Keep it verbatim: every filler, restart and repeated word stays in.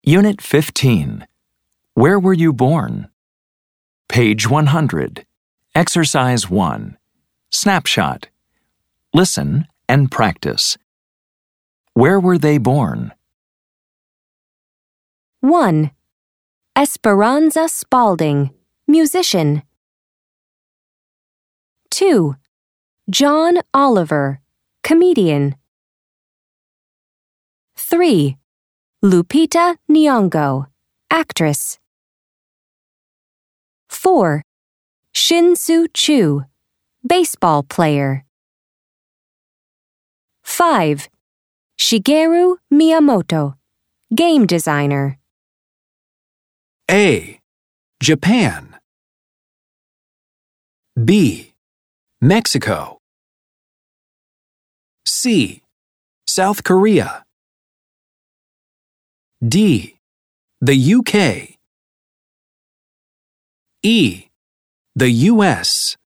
Unit fifteen. Where were you born? Page one hundred. Exercise one. Snapshot. Listen and practice. Where were they born? one. Esperanza Spalding, musician. two. John Oliver, comedian. three. Lupita Nyong'o, actress. four. Shin-Soo Choo, baseball player. five. Shigeru Miyamoto, game designer. A. Japan. B. Mexico. C. South Korea. D. The U K. E. The U S